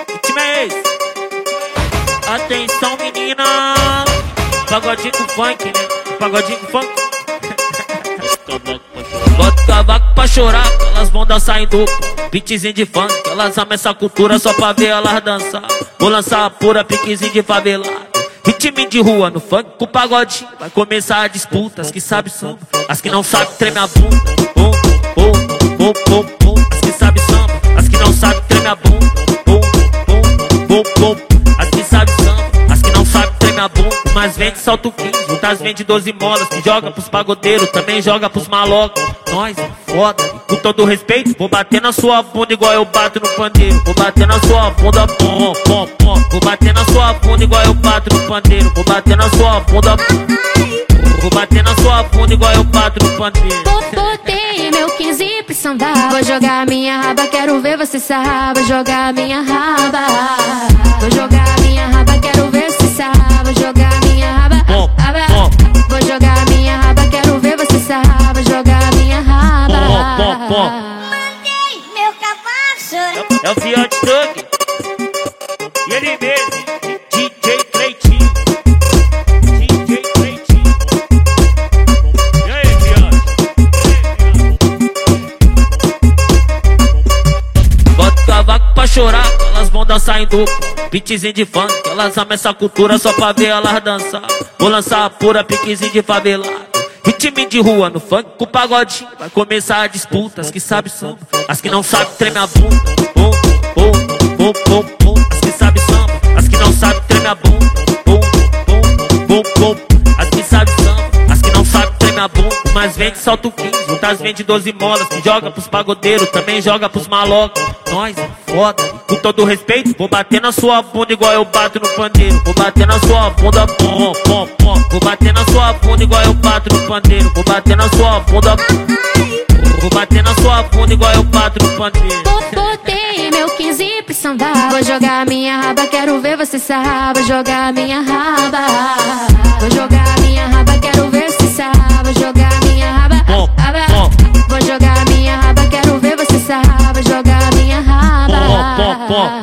Que time é esse? Atenção, menina. Pagodinho com funk, né? Pagodinho com funk. Bota o cavaco pra chorar, que elas vão dançar em dupla. Beatzinho de funk, elas amam essa cultura só pra ver elas dançar. Vou lançar a pura piquezinho de favelado. Ritmo de rua no funk com pagodinho. Vai começar a disputa, as que sabem samba. As que não sabem treme a bunda. Bum, bum, bum, bum, bum. As que sabem samba, as que não sabem treme a bunda. Bum, bum, bum, bum. As que sabem samba, as que não sabem treme a bunda. Mas vende salto 15, outras vende 12 molas. Que joga pros pagodeiros, também joga pros malocos. Nós, foda, e com todo respeito, vou bater na sua bunda igual eu bato no pandeiro. Vou bater na sua bunda, pom, pom, pom. Vou bater na sua bunda igual eu bato no pandeiro. Vou bater na sua bunda, vou bater na sua bunda igual eu bato no pandeiro. Botei meu 15 pra sambar. Vou jogar minha raba, quero ver você sarrar. Vou jogar minha raba. Vou jogar minha raba, quero ver você sarrar. Vou jogar minha raba. Vou jogar minha raba, quero ver você sarrar. Vou jogar minha raba. Mandei meu cavalo chorar. É o Fiat Truck. E ele mesmo, DJ Cleitinho. DJ Cleitinho. E aí, Fiat? Bota o cavaco pra chorar, elas vão dançar em dupla. Beatzinho de funk, elas amam essa cultura só pra ver elas dançar. Vou lançar a pura piquezinho de favelado. Ritmo de rua no funk com pagodinho. Vai começar a disputa, as que sabem samba. As que não sabem treme a bunda. Bum, bum, bum, bum, bum. As que sabem samba, as que não sabem treme a bunda. Bum, bum, bum, bum. As que sabem samba, as que não sabem treme a bunda. Mas vende salto 15, outras vende 12 molas. Que joga pros pagodeiros, também joga pros malocos. Nós, foda, e com todo respeito, vou bater na sua bunda igual eu bato no pandeiro. Vou bater na sua bunda, pom, pom, pom. Vou bater na sua bunda igual eu bato no pandeiro. Vou bater na sua bunda, vou bater na sua bunda igual eu bato no pandeiro. Botei meu 15 pra sambar. Vou jogar minha raba, quero ver você sarrar. Vou jogar minha raba. Vou jogar minha raba, quero ver você sarrar. Vou jogar minha raba. Vou jogar minha raba, quero ver você sarrar. Vou jogar minha raba.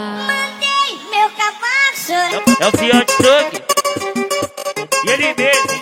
Mandei meu cavalo chorar. É o Fiat Truck. E ele mesmo,